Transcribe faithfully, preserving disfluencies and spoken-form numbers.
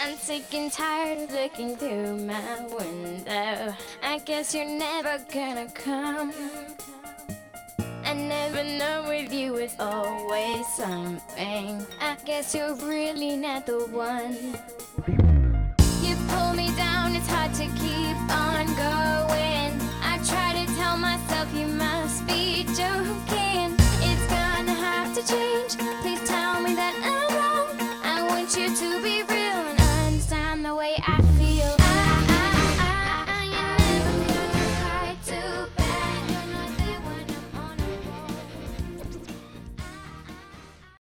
I'm sick and tired of looking through my window. I guess you're never gonna come. I never know with you it's always something. I guess you're really not the one. You pull me down, it's hard to keep on.